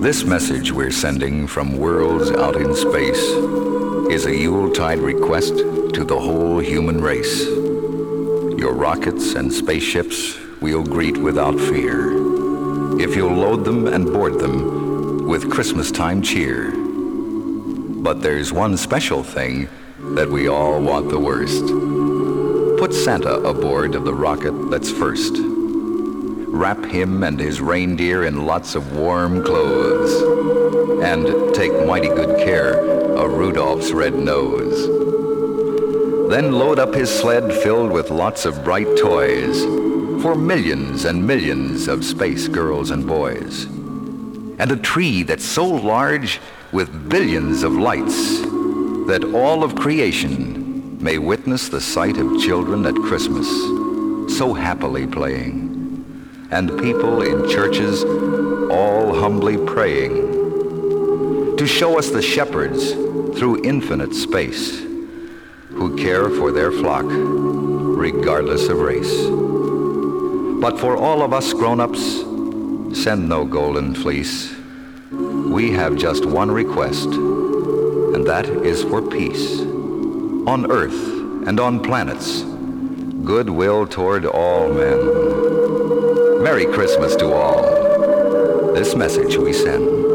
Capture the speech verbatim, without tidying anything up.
This message we're sending from worlds out in space is a Yuletide request to the whole human race. Your rockets and spaceships we'll greet without fear, if you'll load them and board them with Christmas-time cheer. But there's one special thing that we all want the worst. Put Santa aboard of the rocket that's first. Wrap him and his reindeer in lots of warm clothes, and take mighty good care of Rudolph's red nose. Then load up his sled filled with lots of bright toys for millions and millions of space girls and boys, and a tree that's so large with billions of lights that all of creation may witness the sight of children at Christmas so happily playing, and people in churches all humbly praying, to show us the shepherds through infinite space who care for their flock regardless of race. But for all of us grown-ups, send no golden fleece. We have just one request, and that is for peace on earth and on planets, goodwill toward all men. Merry Christmas to all. This message we send.